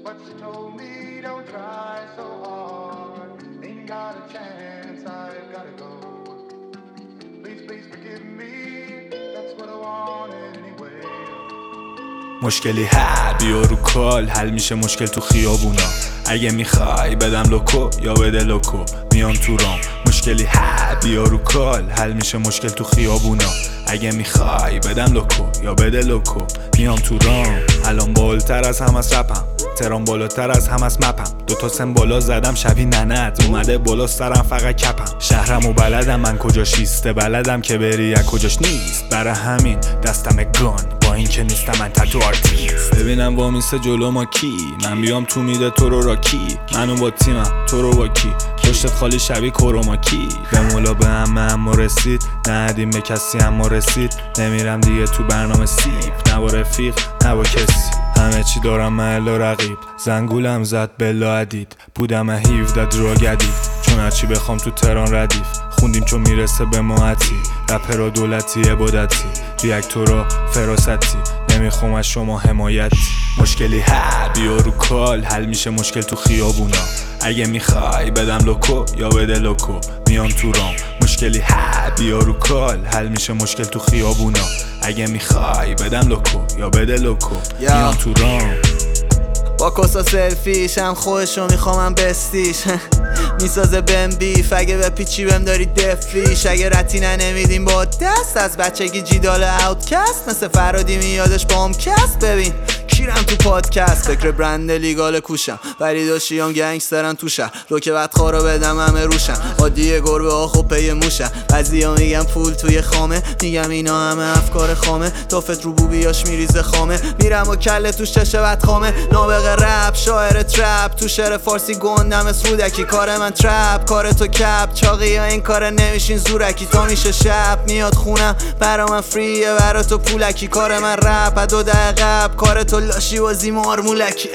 But she told me don't try so hard. Ain't got a chance, I've gotta go. Please, please forgive me. That's what I wanted anyway. مشکلی بیا رو کال، حل میشه مشکل تو خیابونا. اگه میخوای بدم لوکو یا بده لوکو، میام تو رام. مشکلی بیا رو کال، حل میشه مشکل تو خیابونا. اگه میخوای بدم لوکو یا بده لوکو، میام تو رام. الان بالاتر از هم از رپم، ترام بالاتر از هم از مپم. دوتا سن بالا زدم شبیه ننت، اومده بالا سرم فقط کپم. شهرم و بلدم من کجاش ایسته، بلدم که بری از کجاش نیست. برای همین دستم گان، با این که نیستم من تتو آرتیست. ببینم وامیسته جلو ما کی، من بیام تو میده تو رو را کی. منو با تیمم تو رو با کی، پشتت خالی شبیه کروماکی. به مولا به اما رسید، ندیم به کسی اما رسید. نمیرم دیگه تو برنامه سیب، نه با رفیق نه با کسی. همه چی دارم محل و رقیب، زنگولم زد بلا عدید. بودم 17 دراگدید، چون هرچی بخوام تو تهران ردیف. خوندیم چون میرسه به ماهتی، رپرا دولتی عبادتی، ریاکتورا فراستی. نمیخوام از شما حمایتی. مشکلی بیا رو کال، حل میشه مشکل تو خیابونا. اگه میخوای بدم لوکو یا بده لوکو، میام تو رام. مشکلی بیا رو کال، حل میشه مشکل تو خیابونا. اگه میخوای بدم لوکو یا بده لوکو، میام تو رام. با کسا سلفیش هم خودشو میخوامم بستیش. میسازه بهم بیف، اگه به پیچی بهم داری دفریش. اگه رتی نمیدیم با دست، از بچگی جیدال اوتکست. مثل فرادی میادش با هم کست. ببین کیرم تو پادکست، فکر برند لیگال کوشم، ولی داشتیام گنگسترن تو شهر. رو که بدخوارا بدم همه روشن، عادیه گربه ها خوب پی موشن. بعضیا میگم پول توی خامه، میگم اینا همه افکار خامه. تافت رو بوبیاش میریزه خامه، میرم و کله توش چشه بدخامه. نابغه رپ شاعر ترپ، تو شعر فارسی گندم اسرودکی. کار من ترپ، کار تو کپ. چاقی ها این کار نمیشین زورکی. تا میشه شب میاد خونم، برا من فریه برا تو پولکی. کار من رپ 2 دقیقه، کار تو لاشی بازی مارمولکی.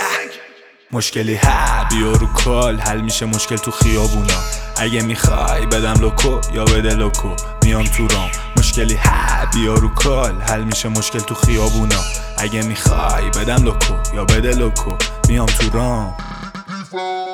مشکلی بیا رو کال، حل میشه مشکل تو خیابونا. اگه میخوای بدم لوکو یا بده لوکو، میام تو رام. مشکلی بیا رو کال، حل میشه مشکل تو خیابونا. اگه میخوای بدم لوکو یا بده لوکو، میام تو رام.